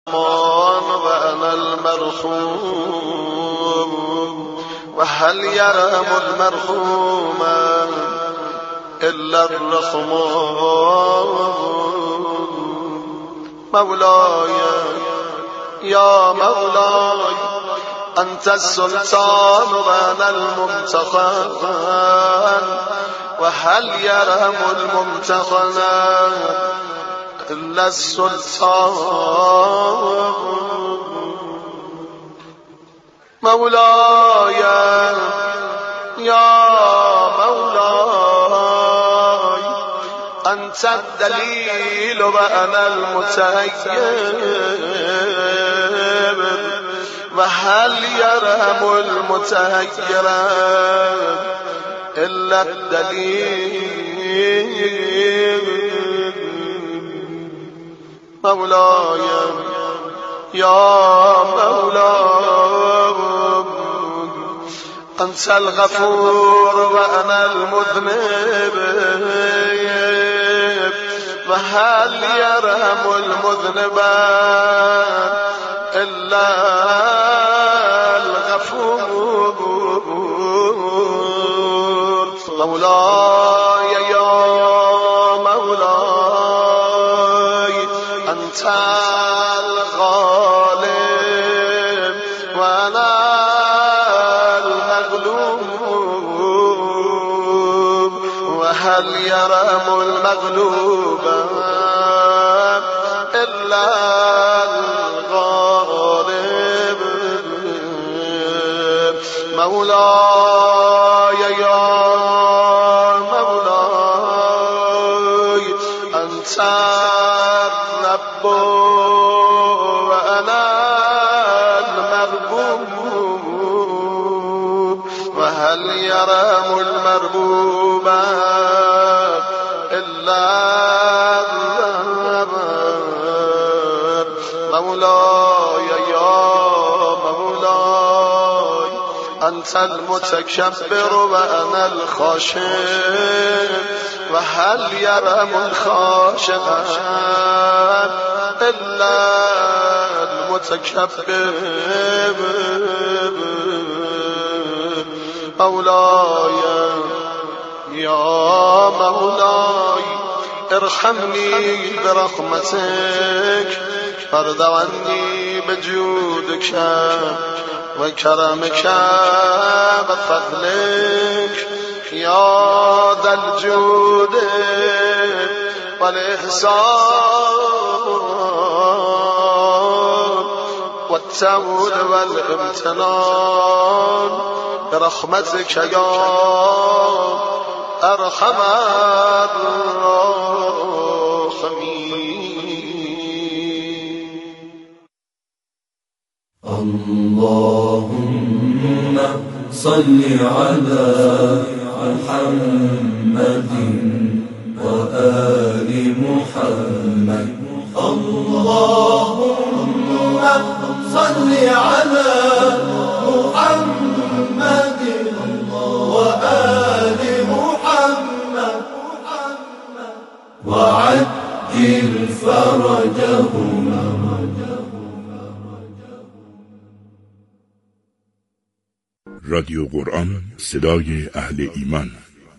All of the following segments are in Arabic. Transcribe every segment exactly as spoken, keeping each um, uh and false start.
وأنا المرحوم وهل يرحم المرحوم إلا الرحمن مولاي يا مولاي أنت السلطان وأنا الممتحن وهل يرحم الممتحن إلا السلطان مولاي يا مولاي أنت الدليل وأنا المتهيب وهل يرحم المتهيب إلا الدليل مولاي يا مولاي أنت الغفور وأنا المذنب وهل يرحم المذنب إلا الغفور مولاي يا مولاي أنت الغالب وأنا المغلوب وهل يرحم المغلوب إلا الغالب مولاي يا مولاي أنت الرب وأنا المربوب وهل يرحم المربوب إلا الرب مولاي يا مولاي أنت المتكبر وأنا الخاشع وهل يرحم الخاشع إلا المتكبر مولاي يا مولاي ارحمني برحمتك فرد عني بجودك وكرمك بفضلك يا ذا الجود والإحسان والتود والامتنان برحمتك يا أرحم الراحمين. اللهم صل على محمد وآل محمد. اللهم صل على محمد وآل محمد وعجل فرجهما. رادیو قرآن، صدای اهل ایمان.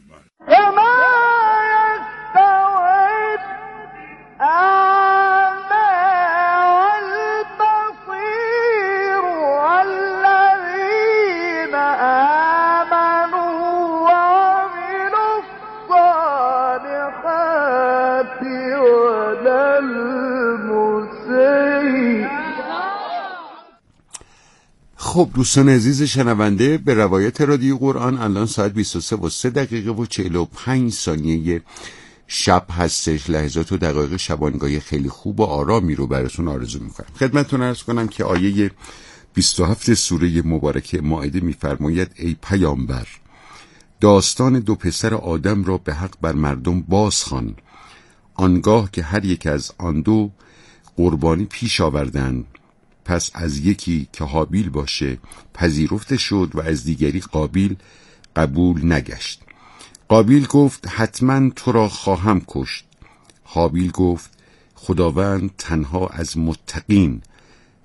خب دوستان عزیز شنونده، به روایت رادیو قرآن الان ساعت بیست و سه و سه دقیقه و چهل و پنج ثانیه شب هستش. لحظات و دقایق شبانگاهی خیلی خوب و آرامی رو براتون آرزو میکنم. خدمتتون عرض کنم که آیه بیست و هفت سوره مبارکه مائده میفرماید ای پیامبر، داستان دو پسر آدم را به حق بر مردم بازخوان، آنگاه که هر یک از آن دو قربانی پیش آوردند، پس از یکی که هابیل باشه پذیرفته شد و از دیگری قابیل قبول نگشت. قابیل گفت حتما تو را خواهم کشت. هابیل گفت خداوند تنها از متقین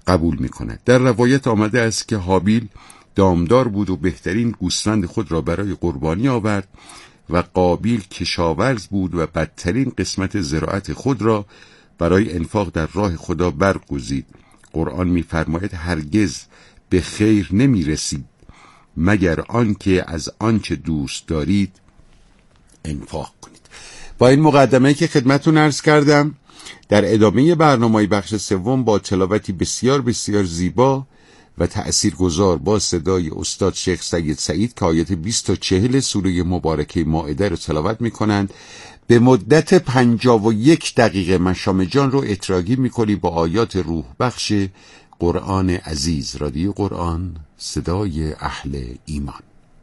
قبول می کند. در روایت آمده است که هابیل دامدار بود و بهترین گوسفند خود را برای قربانی آورد و قابیل کشاورز بود و بدترین قسمت زراعت خود را برای انفاق در راه خدا برگزید. قرآن می‌فرماید هرگز به خیر نمی‌رسید مگر آنکه از آنچه دوست دارید انفاق کنید. با این مقدمه‌ای که خدمتتون عرض کردم، در ادامه برنامه بخش سوم با تلاوتی بسیار بسیار زیبا و تأثیرگذار با صدای استاد شیخ سید سعید که آیت بیست تا چهل سوره مبارکه مائده رو تلاوت می‌کنند، به مدت پنجاه و یک دقیقه مشام جان رو اتراگی می‌کنی با آیات روح بخش قرآن عزیز. رادیو قرآن، صدای اهل ایمان.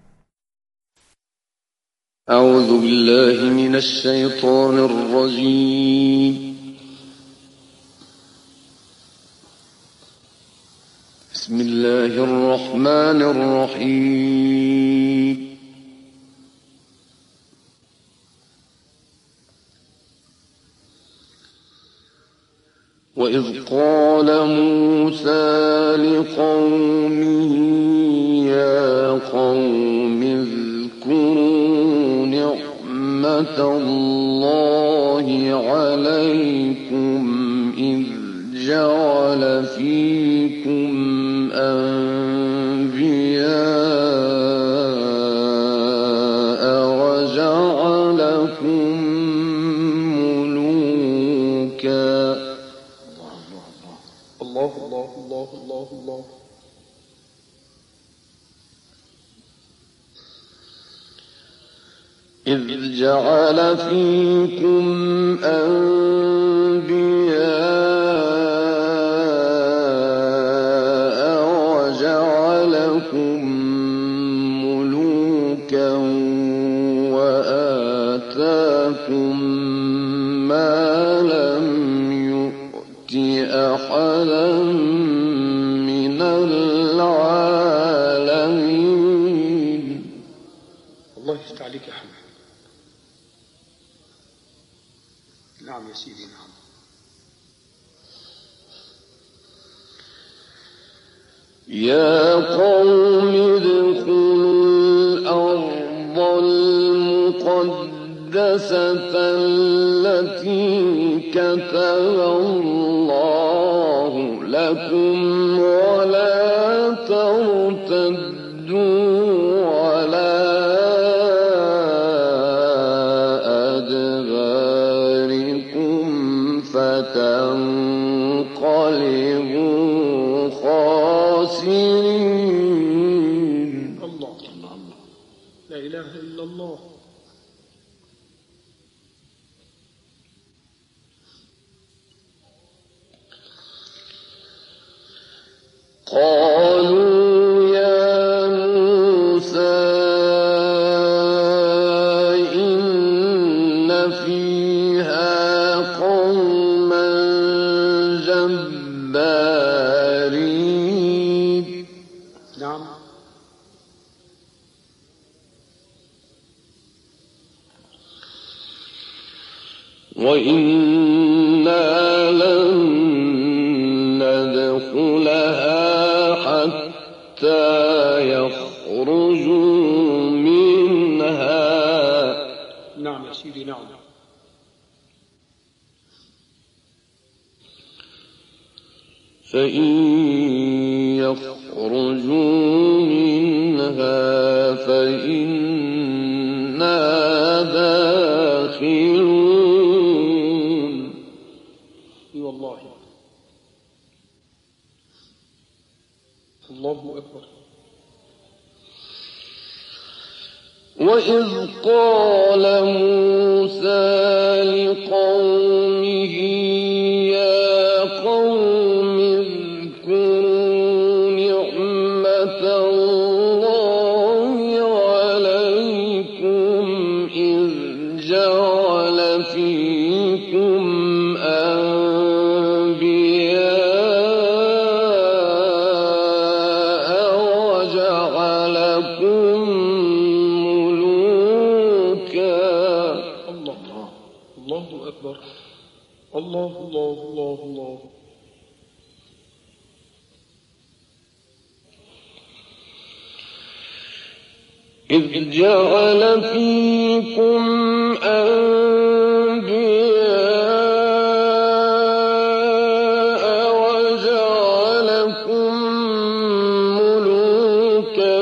اعوذ بالله من الشیطان الرجیم. بسم الله الرحمن الرحیم. وَإِذْ قَالَ مُوسَى لِقَوْمِهِ يَا قَوْمِ اذْكُرُوا نِعْمَةَ اللَّهِ عَلَيْكُمْ إِذْ جَعَلَ فِيكُمْ أَنْبِيَاءَ وَجَعَلَكُمْ مُلُوكًا. الله الله الله الله الله. إذ جعل فيكم أنبياء وجعلكم ملوكا وآتاكم ما لم يؤت أحدا من العالمين. الله يفتح عليك يا حبيبي. نعم يا سيدي، نعم. يا قوم ادخلوا الأرض المقدسة التي كتب الله لكم ولا ترتدوا على فتنقلبوا خاسرين. الله الله الله، لا إله إلا الله. قالوا يا موسى إن فيها قوما جبارين. نعم. وإنا لن ندخلها حتى يخرجوا منها. نعم يا سيدي، نعم. فإن يخرجوا منها فإنا داخلون. والله الله أكبر. وإذ قال موسى لقومه يا قوم اذكروا نعمة الله عليكم إذ جعل فيكم أنبياء وجعلكم ملوكا. الله الله أكبر. الله الله الله الله. إذ جعل فيكم أنبياء وجعلكم ملوكا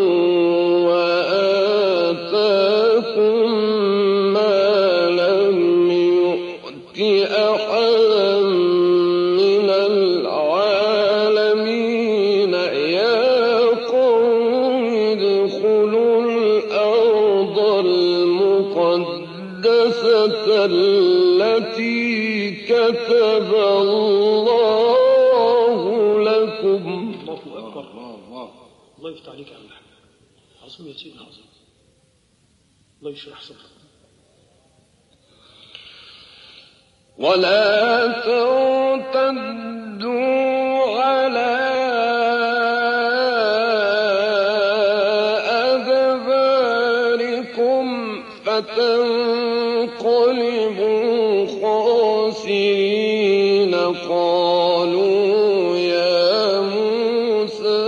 وآتاكم ما لم يؤت أحدا من العالمين يا قوم ادخلوا الأرض المقدسة التي كتب الله لكم. الله أكبر. الله يفتح عليك يا عم الحاج. عظيم يا سيدنا، عظيم. الله يشرح صدرك. ولا ترتدوا على أدباركم فتنقلبوا خاسرين. قالوا يا موسى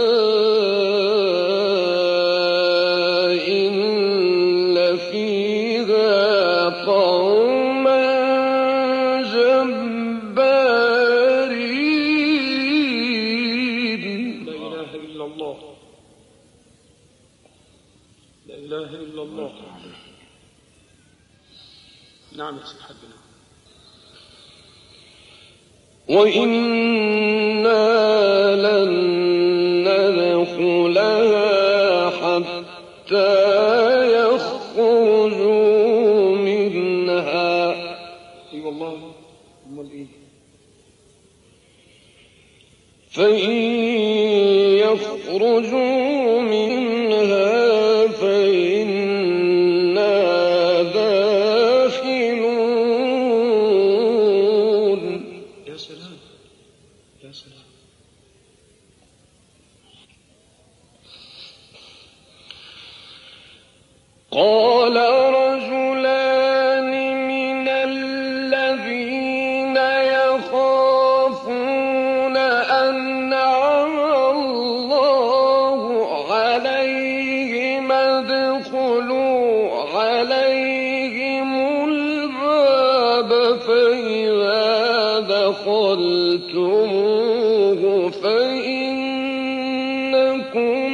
إن فيها قوما جبارين. لا إله إلا الله، لا إله إلا الله. نعم يا سيد حبنا. وإنا لن ندخلها حتى يخرجوا منها. اي والله. امال ايه؟ فإن يخرجوا منها فإنا داخلون. يا سلام يا سلام. قال رجلان من الذين يخافون أنعم الله عليهم ادخلوا عليهم الباب فإذا دخلتموه فإنكم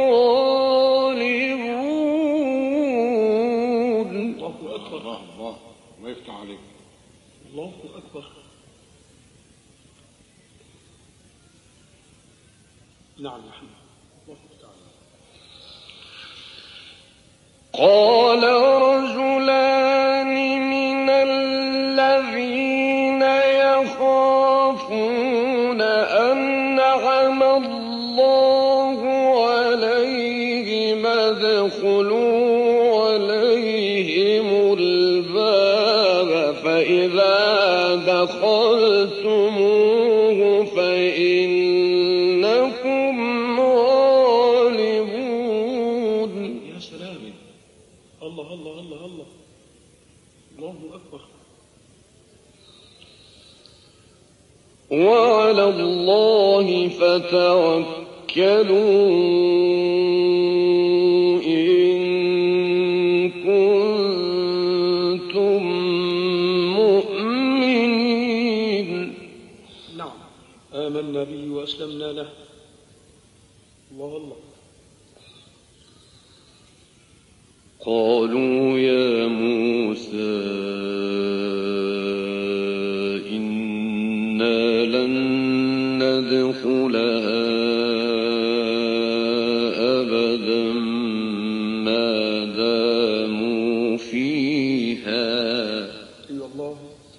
غالبون. الله أكبر. الله الله الله يفتح عليك. الله أكبر. نعم يا حبيبي. الله تعالى. قال رجلان من الذين يخافون أنعم الله عليهم ادخلوا عليهم الباب فإذا دخلتموه فإنكم غالبون. يا سلام. الله الله الله الله. الله أكبر. وعلى الله فتوكلوا إن كنتم مؤمنين. نعم، آمنا به وأسلمنا له. الله الله. قالوا يا موسى إنا لن ندخلها أبدا ما داموا فيها. اي والله.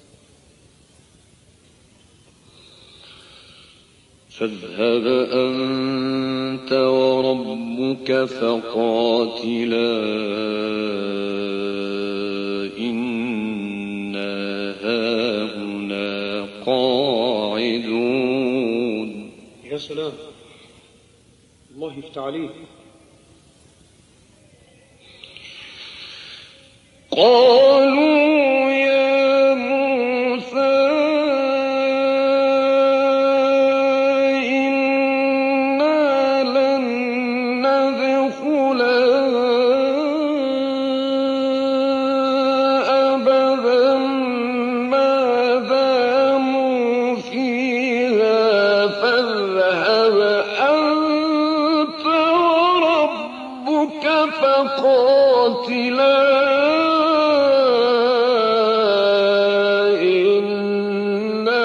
فاذهب أنت وربك فقاتلا إنا هاهنا قاعدون. يا سلام. الله يفتح عليك. قالوا يا موسى إنا لن ندخلها فاذهب أنت وربك فقاتلا إنا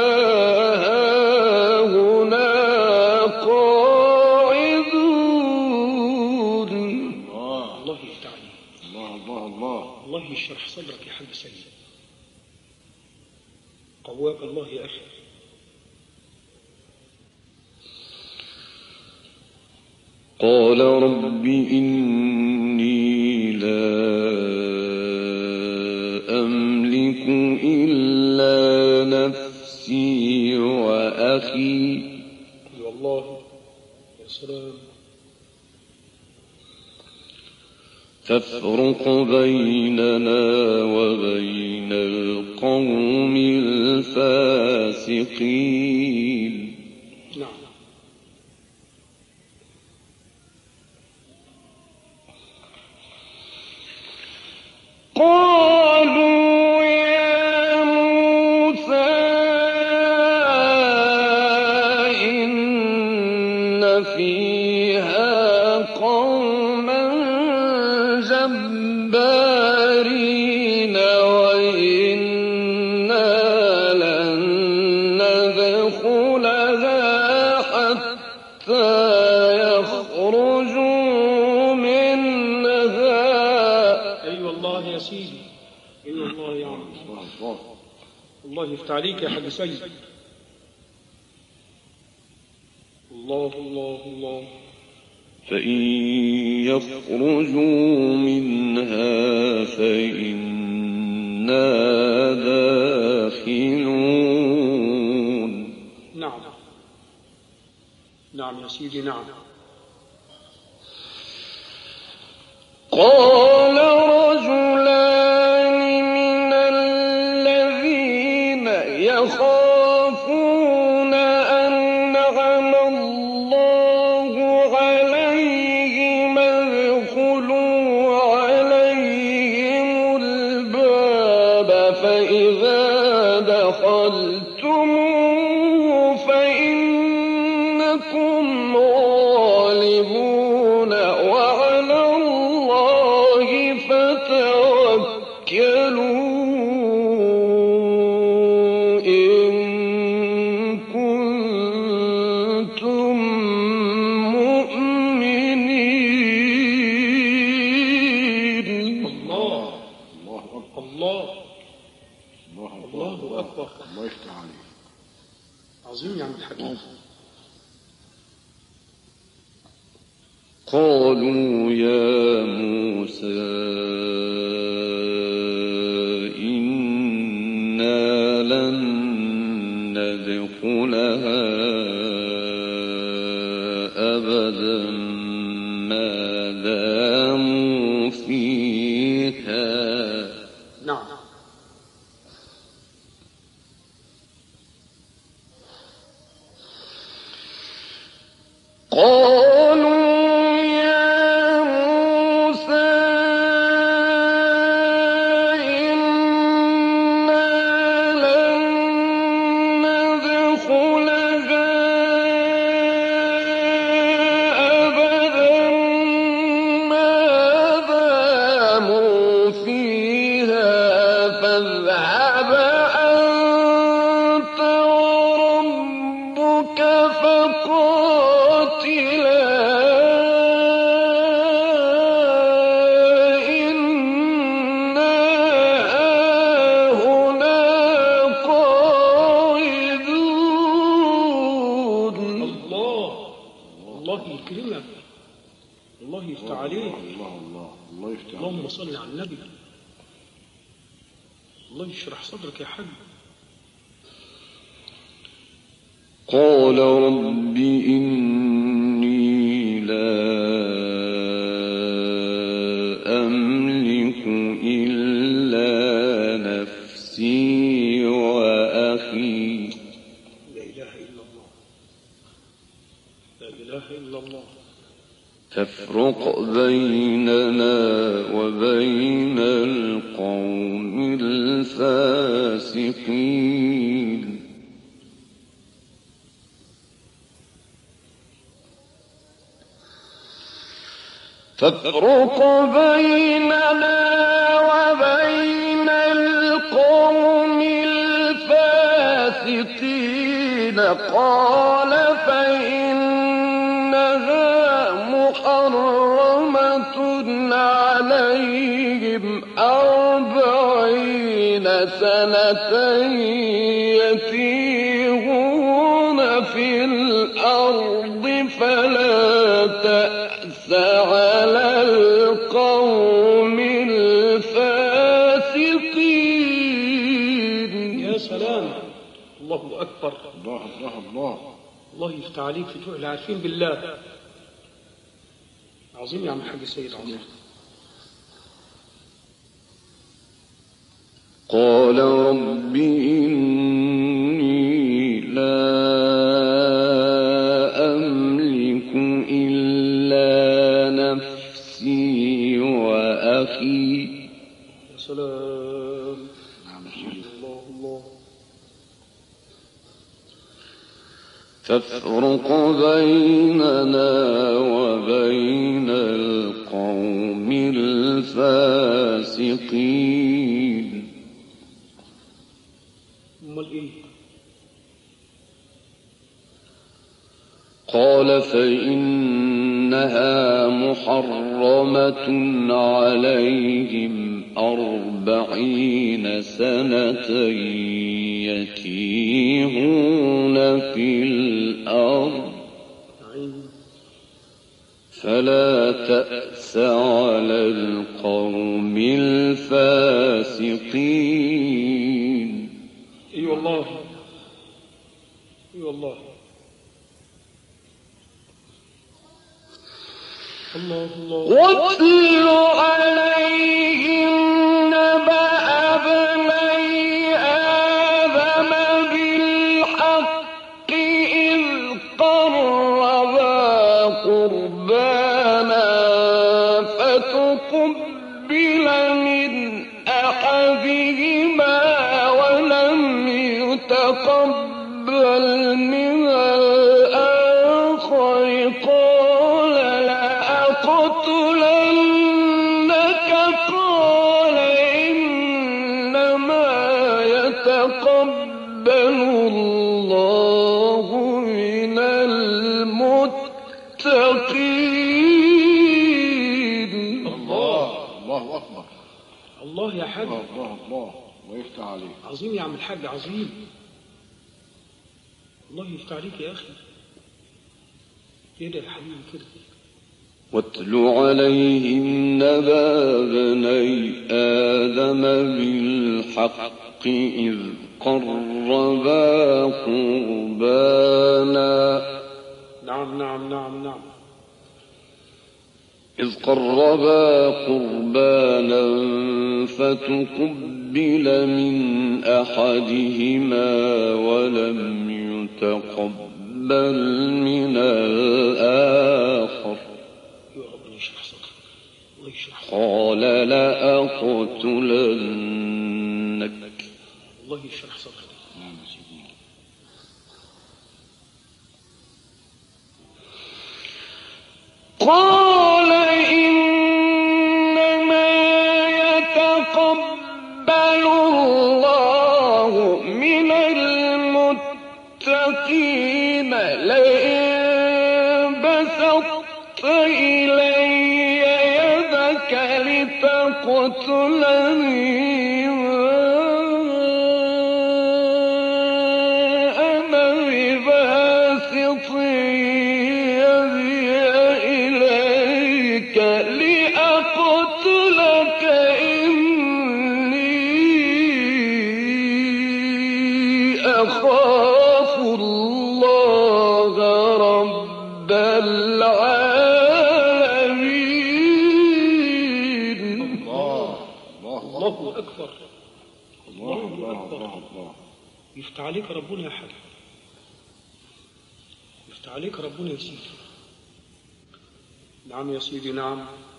هاهنا قاعدون. الله يفتح عليك. الله الله الله الله يشرح صدرك يا حاج سيد. قواك الله يا أخي. قال رب إني لا أملك إلا نفسي وأخي. والله يا سلام. فافرق بيننا وبين القوم الفاسقين. نعم. قالوا يا موسى إن فيها قوما جبارين وإنا لن ندخلها حتى يخرجوا منها. أي والله يا سيدي. أي والله يا عم. الله يفتح عليك يا حاج سيد. الله الله الله. فإن يخرجوا منها فإنا داخلون. نعم نعم يا سيدي. نعم. قال رجلان من الذين يخافون أنعم الله عليهم ادخلوا عليهم الباب فإذا دخلتموه فإنكم غالبون وعلى الله فتوكلوا إن كنتم مؤمنين. الله الله أكبر الله الله أكبر الله أكبر. الله يفتح عليك. عظيم يا عم الحكيم. قالوا يا موسى إنا لن ندخلها أبدا ما داموا فيها. نعم. قالوا يا موسى إنا لن ندخلها أبدا ما داموا فيها فاذهب أنت وربك فقاتلا إنا هاهنا قاعدون. الله الله يكرمك. الله يفتح عليك. الله الله الله يفتح عليك. اللهم صل على النبي. الله يشرح صدرك يا حاج. قال رب إني لا أملك إلا نفسي وأخي. لا إله إلا الله. لا إله إلا الله. فافرق بيننا وبين القوم الفاسقين. فافرق بيننا وبين القوم الفاسقين قال فإنها محرمة عليهم أربعين سنة يتيهون في الأرض فلا تأس على القوم الفاسقين. يا سلام، الله أكبر، الله الله الله الله يفتح عليك في توع العارفين بالله. عظيم يا عم الحاج سيد، عظيم. قال رب إني لا أملك إلا نفسي وأخي. يا سلام، الله الله. فافرق بيننا وبين القوم الفاسقين. أمال إيه؟ قال فإنها محرمة عليهم أربعين سنة يتيهون في الأرض فلا تأس على القوم الفاسقين. اي والله، اي والله. الله الله. واتل عليهم نبأ ابني آدم بالحق إذ قربا قربانا فتقبل من أحدهما ولم يتقبل من الآخر قال لأقتلنك قال إنما يتقبل الله من المتقين. الله الله أكبر. الله يا حاج، الله الله الله ويفتح عليك. عظيم يا عم الحاج، عظيم. الله يفتح عليك يا أخي. كده يا حبيبي كده. واتل عليهم نبأ ابني آدم بالحق إذ قربا قربانا نعم نعم نعم نعم. إذ قربا قربانا فتقبل من أحدهما ولم يتقبل من الآخر قال لأقتلنك. الله يشرح صدرك. قال إنما يتقبل الله من المتقين لئن بسطت إلي يدك لتقتلني أنا بباسط يدي إليك لأقتلك إني أخاف الله رب العالمين. الله أكبر، الله أكبر. يفتح عليك ربنا يا حاج، يفتح عليك ربنا يا سيدي. نعم يا سيدي نعم.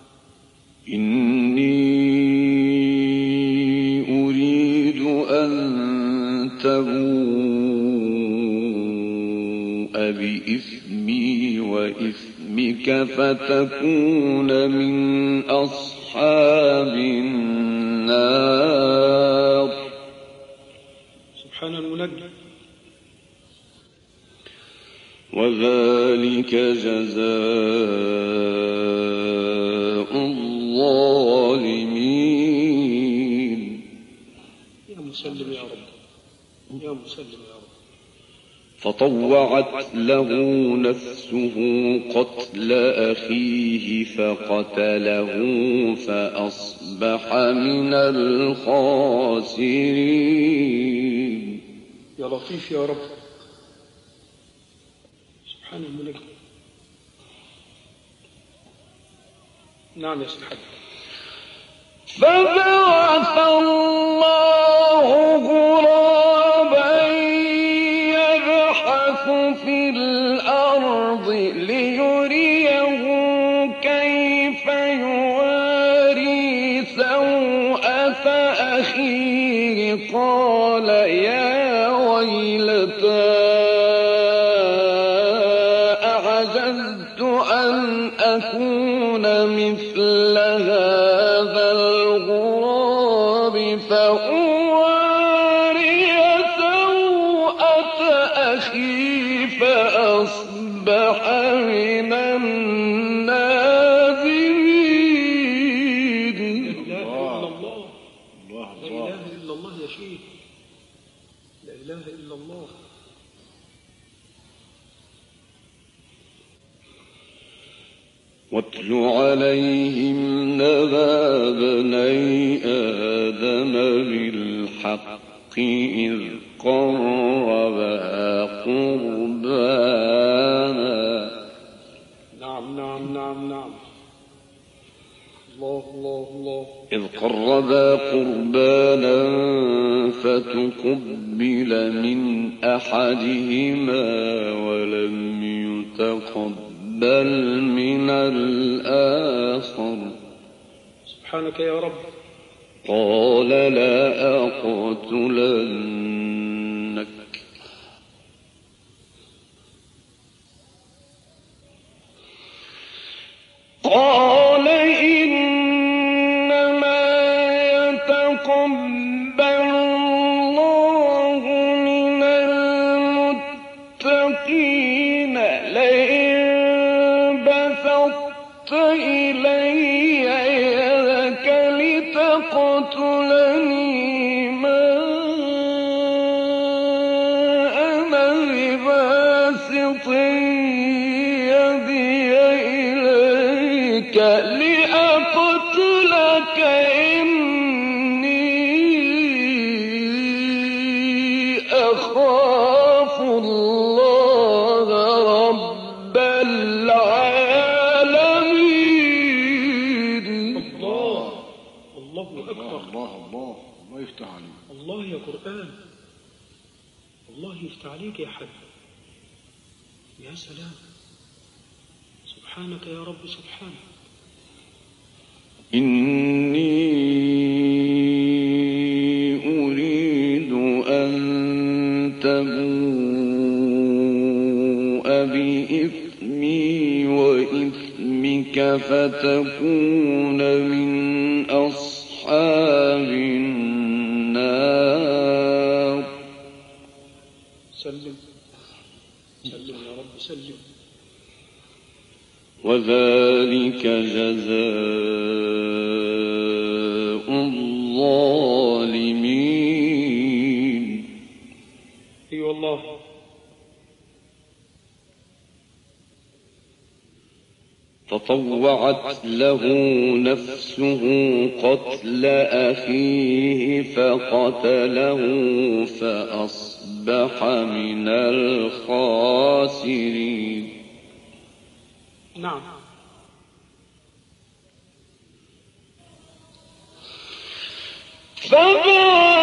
إني أريد أن تبوء بإثمي وإثمك فتكون من أصحاب النار. سبحان المنجي. وذلك جزاء الظالمين. يا مسلم يا رب، يا مسلم يا رب. فطوعت له نفسه قتل أخيه فقتله فأصبح من الخاسرين. يا لطيف يا رب. سبحان الملك. نعم يا سيدي. فبعث الله غرابا يبحث في الأرض ليريه كيف يواري سوءة أخيه قال يا ويلتى أعجزت أن أكون مثل هذا الغراب فأواري سوءة أخي فأصبح من النادمين. لا إله إلا الله. لا إله إلا الله يا شيخ. لا إله إلا الله. واتل عليهم نبأ بني آدم بالحق إذ قربا قربانا. نعم نعم نعم نعم. الله الله الله. إذ قربا قربانا فتقبل من أحدهما ولم يتقبل بل من الآخر. سبحانك يا رب. قال لا أقتلنك قال إنما يتقبل الله من المتقين. لئن بسطت إلي يدك لتقتلني ما أنا بباسط يدي إليك لأقتلك إني أخاف الله رب العالمين. الله الله أكبر. الله الله الله يفتح عليك. الله يا قرآن. الله يفتح عليك يا حبيبي. يا سلام. سبحانك يا رب سبحانك. إني أريد أن تبوء بإثمي وإثمك فتكون من أصحاب النار. سلم سلم يا رب سلم. وذلك جزاء الظالمين. اي والله. فطوعت له نفسه قتل أخيه فقتله فأصبح من الخاسرين. نعم. فبعث